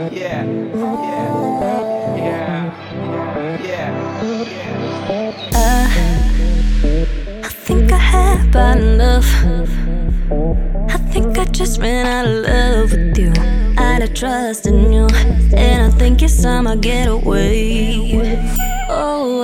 yeah, yeah, yeah. I think I had about enough. I think I just ran out of love with you. Out of trust in you, and I think it's time I get away. Oh,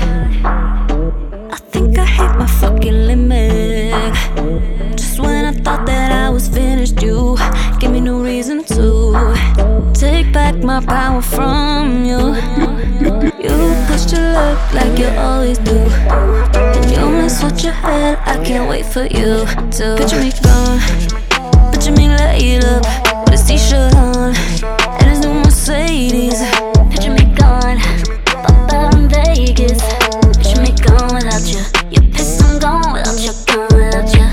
I think I hit my fucking limit. Just when I thought that I was finished, you gave me no reason to take back my power from you. You pushed your luck like you always do, and you mess with your head. I can't wait for you to picture me gone, picture me laid up with a t-shirt on and his new Mercedes. Picture me gone, pop out in Vegas. Picture me gone without you. You're pissed I'm gone without you, gone without you.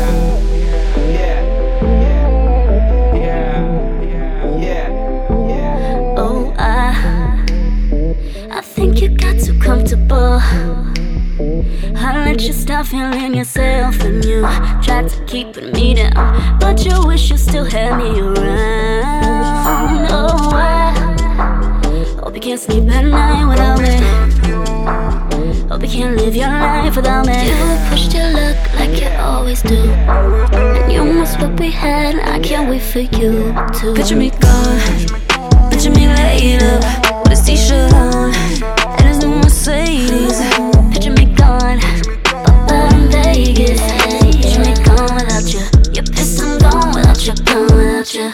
Oh, I think you got too comfortable. I let you stop feeling yourself, and you tried to keep me down, but you wish you still had me around. Oh, I hope you can't sleep at night without me. Hope you can't live your life without me. You pushed your luck like you always do, and you missed what we had. I can't wait for you to picture me gone, picture me laid up with a t-shirt on and his new Mercedes. Picture me gone, pop out in Vegas. Picture me gone without you. You're pissed I'm gone without you, gone without you.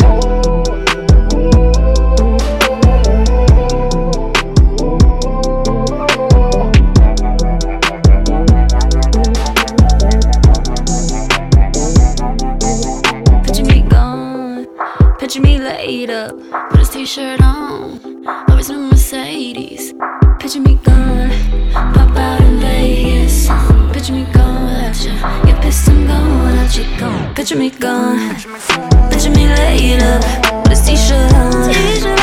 Picture me laid up with his t-shirt on, or his new Mercedes. Picture me gone, pop out in Vegas. Picture me gone without you. You're pissed I'm gone without you, gone. Picture me gone, picture me laid up with his t-shirt on.